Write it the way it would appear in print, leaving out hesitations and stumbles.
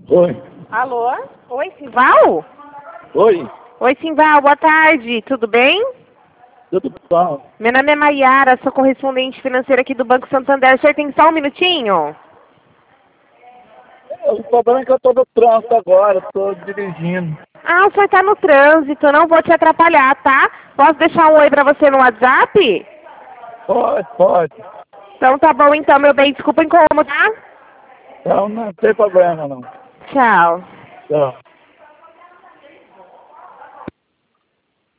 Oi. Alô? Oi, Simval? Oi. Oi, Simval, boa tarde, tudo bem? Tudo bom? Meu nome é Maiara, sou correspondente financeira aqui do Banco Santander. O senhor tem só um minutinho? O problema é que eu estou no trânsito agora, estou dirigindo. Ah, o senhor tá no trânsito, não vou te atrapalhar, tá? Posso deixar um oi pra você no WhatsApp? Pode. Então tá bom então, meu bem, desculpa incomodar. Então não tem problema não. Tchau. Tchau.